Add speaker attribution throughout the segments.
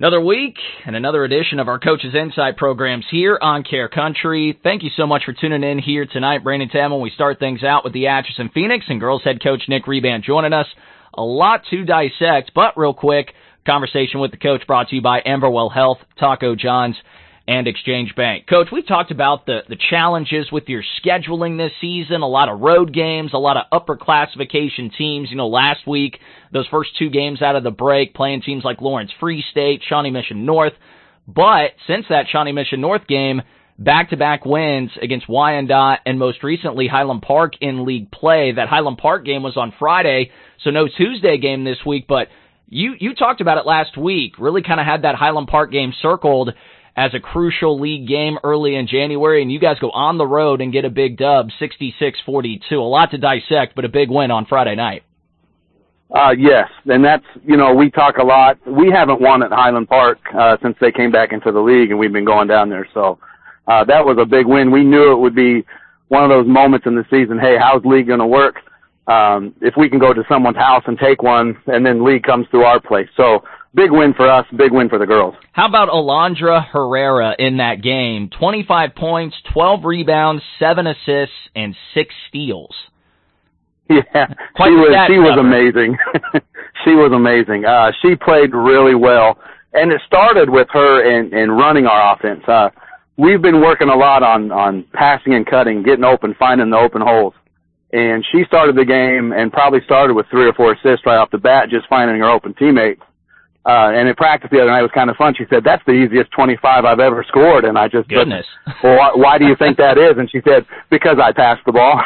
Speaker 1: Another week and another edition of our Coach's Insight programs here on Care Country. Thank you so much for tuning in here tonight, Brandon Tam, when we start things out with the Atchison Phoenix and girls head coach Nick Rebant joining us. A lot to dissect, but real quick, conversation with the coach brought to you by Amberwell Health, Taco John's, and Exchange Bank. Coach, we talked about the challenges with your scheduling this season, a lot of road games, a lot of upper classification teams. You know, last week, those first two games out of the break, playing teams like Lawrence Free State, Shawnee Mission North. But since that Shawnee Mission North game, back-to-back wins against Wyandotte and most recently Highland Park in league play. That Highland Park game was on Friday, so no Tuesday game this week, but you talked about it last week, really kind of had that Highland Park game circled as a crucial league game early in January, and you guys go on the road and get a big dub, 66-42. A lot to dissect, but a big win on Friday night.
Speaker 2: Yes, and that's, we talk a lot. We haven't won at Highland Park since they came back into the league, and we've been going down there, so that was a big win. We knew it would be one of those moments in the season, hey, how's league going to work? If we can go to someone's house and take one, and then league comes through our place. So big win for us, big win for the girls.
Speaker 1: How about Alondra Herrera in that game? 25 points, 12 rebounds, 7 assists, and 6 steals.
Speaker 2: Yeah, she was amazing. She was amazing. She played really well, and it started with her in running our offense. We've been working a lot on passing and cutting, getting open, finding the open holes. And she started the game and probably started with 3 or 4 assists right off the bat, just finding her open teammates. And in practice the other night, it was kind of fun. She said, that's the easiest 25 I've ever scored. And I just
Speaker 1: Goodness.
Speaker 2: said, well, why do you think that is? And she said, because I passed the ball.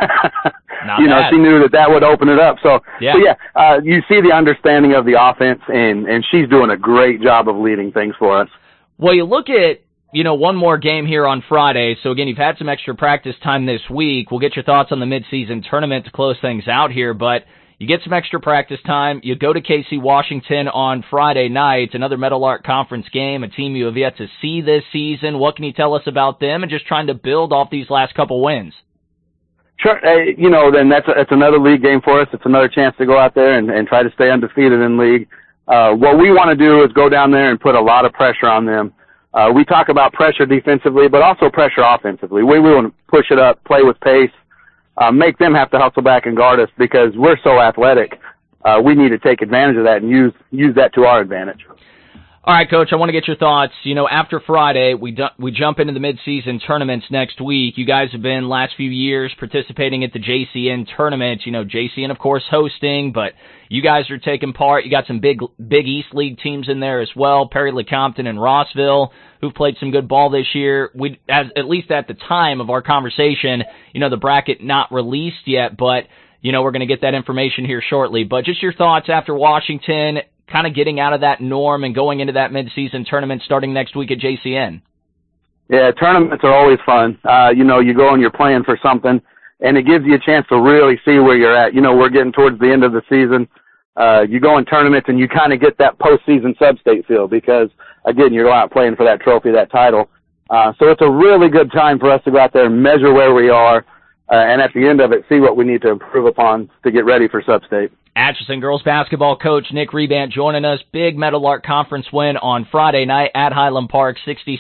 Speaker 2: She knew that would open it up. So yeah, you see the understanding of the offense, and she's doing a great job of leading things for us.
Speaker 1: Well, you look at, one more game here on Friday. So, again, you've had some extra practice time this week. We'll get your thoughts on the midseason tournament to close things out here. But you get some extra practice time. You go to KC Washington on Friday night, another Meadowlark Conference game, a team you have yet to see this season. What can you tell us about them and just trying to build off these last couple wins?
Speaker 2: Sure. Then that's another league game for us. It's another chance to go out there and try to stay undefeated in league. What we want to do is go down there and put a lot of pressure on them. We talk about pressure defensively, but also pressure offensively. We want to push it up, play with pace, make them have to hustle back and guard us because we're so athletic. We need to take advantage of that and use that to our advantage.
Speaker 1: All right, Coach, I want to get your thoughts. After Friday, we jump into the midseason tournaments next week. You guys have been, last few years, participating at the JCN tournament. JCN, of course, hosting, but you guys are taking part. You got some big East League teams in there as well, Perry Lecompton and Rossville, who've played some good ball this year. At least at the time of our conversation, the bracket not released yet, but, we're going to get that information here shortly. But just your thoughts after Washington, kind of getting out of that norm and going into that midseason tournament starting next week at JCN.
Speaker 2: Yeah, tournaments are always fun. You go and you're playing for something, and it gives you a chance to really see where you're at. We're getting towards the end of the season. You go in tournaments, and you kind of get that postseason sub-state feel because, again, you're out playing for that trophy, that title. So it's a really good time for us to go out there and measure where we are, and at the end of it, see what we need to improve upon to get ready for sub-state.
Speaker 1: Atchison girls basketball coach Nick Rebant joining us. Big Meadowlark Conference win on Friday night at Highland Park,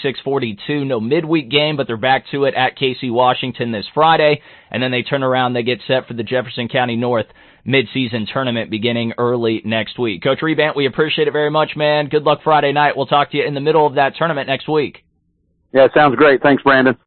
Speaker 1: 66-42. No midweek game, but they're back to it at KC Washington this Friday. And then they turn around, they get set for the Jefferson County North midseason tournament beginning early next week. Coach Rebant, we appreciate it very much, man. Good luck Friday night. We'll talk to you in the middle of that tournament next week.
Speaker 2: Yeah, sounds great. Thanks, Brandon.